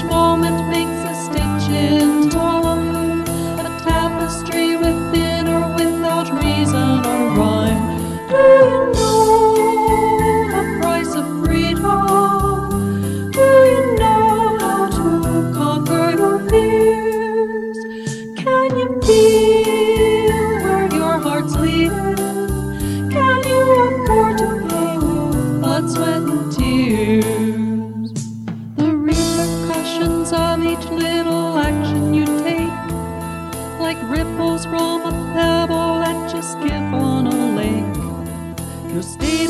Each moment makes a stitch in time, a tapestry within or without reason or rhyme. Do you know the price of freedom? Do you know how to conquer your fears? Can you feel where your heart's leading? Can you afford to pay with blood, sweat, and tears? The repercussions of each little action you take, like ripples from a pebble that you skip on a lake. You're